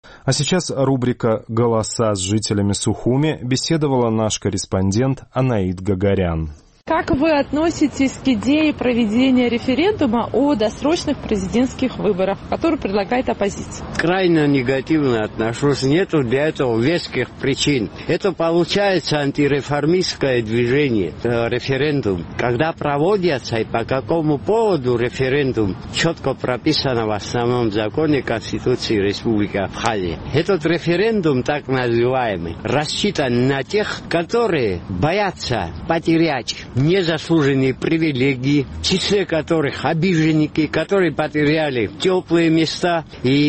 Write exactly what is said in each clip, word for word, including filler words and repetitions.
А сейчас рубрика «Голоса с жителями Сухуми», беседовала наш корреспондент Анаит Гагарян. Как вы относитесь к идее проведения референдума о досрочных президентских выборах, который предлагает оппозиция? Крайне негативно отношусь. Нету для этого веских причин. Это получается антиреформистское движение, э, референдум. Когда проводятся и по какому поводу референдум, четко прописано в основном законе Конституции Республики Абхазия. Этот референдум, так называемый, рассчитан на тех, которые боятся потерять незаслуженные привилегии, в числе которых обиженники, которые потеряли теплые места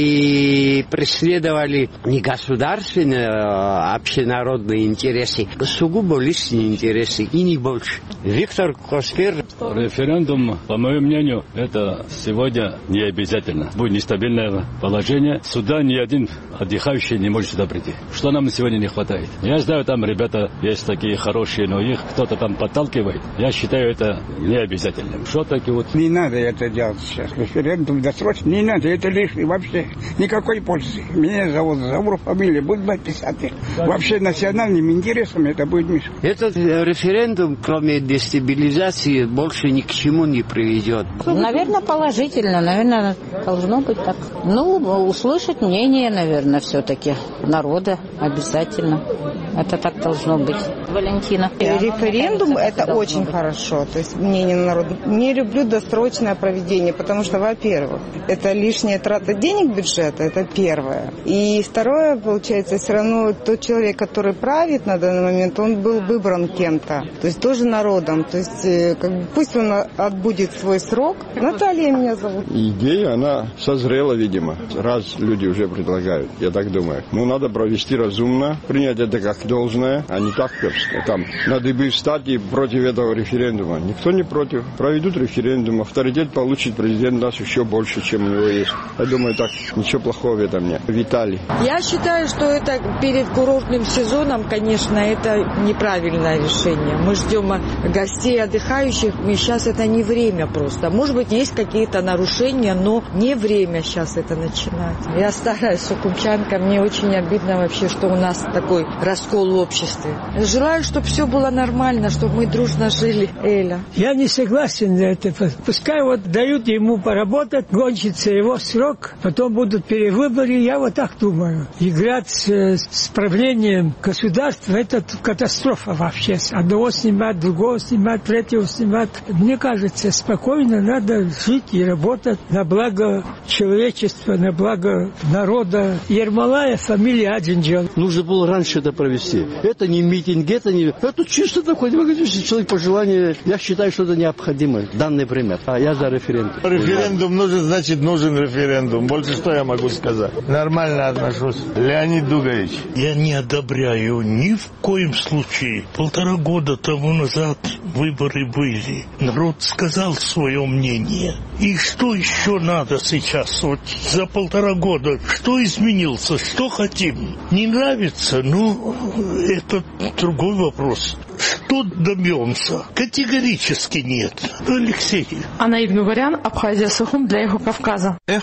и преследовали не государственные, а общенародные интересы, а сугубо личные интересы и не больше. Виктор Коскер. Референдум, по моему мнению, это сегодня не обязательно. Будет нестабильное положение. Сюда ни один отдыхающий не может сюда прийти. Что нам сегодня не хватает? Я знаю, там ребята есть такие хорошие, но их кто-то там подталкивает. Я считаю, это не обязательно. Что такие вот... Не надо это делать сейчас. Референдум досрочно. Не надо, это лишнее. Вообще никакой пользы. Меня зовут Завур, фамилия. Будет написать. Вообще национальным интересом это будет мешать. Этот референдум, кроме дестабилизации, больше ни к чему не приведет. Наверное, положительно. Наверное, должно быть так. Ну, услышать мнение, наверное, все-таки народа обязательно. Это так должно быть. Валентина. Референдум – это очень хорошо. То есть мнение народа. Не люблю досрочное проведение, потому что, во-первых, это лишняя трата денег бюджета, это первое. И второе, получается, все равно тот человек, который правит на данный момент, он был выбран кем-то. То есть тоже народом. То есть как бы, пусть он отбудет свой срок. Наталья меня зовут. Идея, она созрела, видимо. Раз люди уже предлагают, я так думаю. Ну, надо провести разумно, принять это как должное, а не так просто. Там надо бы встать и против этого референдума. Никто не против. Проведут референдум, авторитет получит президент нас еще больше, чем у него есть. Я думаю, так, ничего плохого в этом нет. Виталий. Я считаю, что это перед курортным сезоном, конечно, это неправильное решение. Мы ждем гостей, отдыхающих, и сейчас это не время просто. Может быть, есть какие-то нарушения, но не время сейчас это начинать. Я старая сукумчанка, мне очень обидно вообще, что у нас такой раскол в обществе. Желаю, чтобы все было нормально, чтобы мы дружно жили. Эля. Я не согласен на это. Пускай вот дают ему поработать, кончится его срок, потом будут перевыборы. Я вот так думаю. Играть с, с правлением государства – это катастрофа вообще. Одного снимать, другого снимать, третьего снимать. Мне кажется, спокойно надо жить и работать на благо человечества, на благо народа. Ермолаев, фамилия Аджинджан. Нужно было раньше это провести. Это не митинг, это не... Это чисто такое, человек по желанию. Я считаю, что это необходимо в данный время. А я за референдум. Референдум нужен, значит, нужен референдум. Больше что я могу сказать? Нормально отношусь. Леонид Дугович. Я не одобряю ни в коем случае. Полтора года тому назад выборы были. Народ сказал свое мнение. И что еще надо сейчас? Вот за полтора года что изменился? Что хотим? Не нравится? Ну, это другой вопрос. Что добьемся? Категорически нет. Алексей. Анаит Гагарян, Абхазия, Сухум для Эхо Кавказа.